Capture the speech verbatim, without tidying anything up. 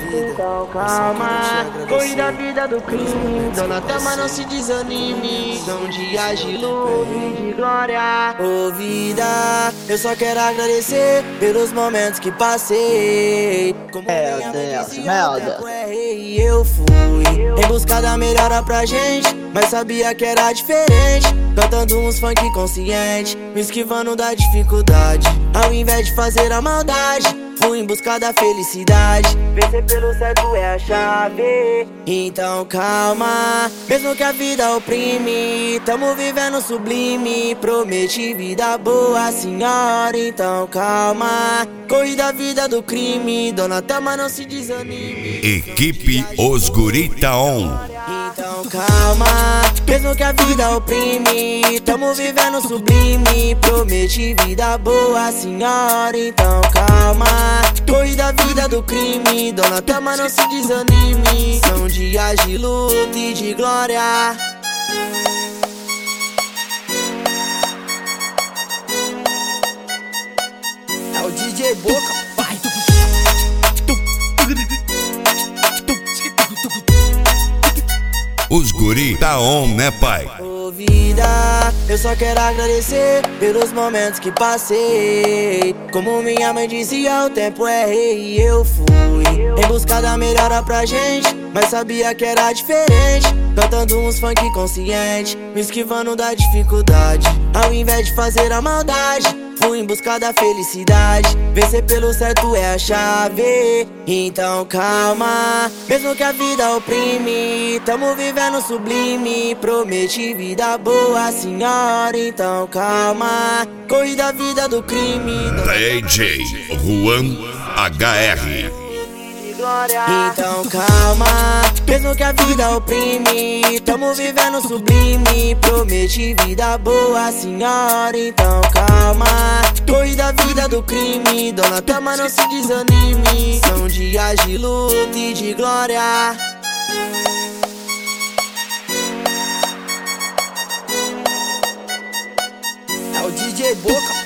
Então calma, corrida a vida do crime. Dona Thelma, não se desanime. São dias de luta e de glória. Ô vida, eu só quero agradecer pelos momentos que passei. Como Meu minha mãe Deus, dizia, o merda. tempo é rei e eu fui em busca da melhora pra gente, mas sabia que era diferente. Cantando uns funk consciente, me esquivando da dificuldade. Ao invés de fazer a maldade, fui em busca da felicidade. Vencer pelo certo é a chave. Então calma, mesmo que a vida oprime, tamo vivendo sublime. Prometi vida boa, senhora. Então calma, corrida a vida do crime. Dona Thelma, não se desanime. Equipe Os Guri Tá On. Então calma, mesmo que a vida oprime, tamo vivendo sublime. Prometi vida boa, senhora. Então calma, corrida a vida do crime. Dona Thelma, não se desanime. São dias de luta e de glória. É o D J Boca, vai. Os Guri Tá On, né, pai? Ô vida, eu só quero agradecer pelos momentos que passei. Como minha mãe dizia, o tempo é rei e eu fui em busca da melhora pra gente, mas sabia que era diferente. Cantando uns funk consciente, me esquivando da dificuldade. Ao invés de fazer a maldade, fui em busca da felicidade. Vencer pelo certo é a chave. Então calma, mesmo que a vida oprime, tamo vivendo sublime. Prometi vida boa, senhora. Então calma, corrida a vida do crime. D J Juan H R. Então calma, mesmo que a vida oprime, tamo vivendo sublime. Prometi vida boa, senhora. Então calma, corrida a vida do crime. Dona Thelma, não se desanime. São dias de luta e de glória. É o D J Boca.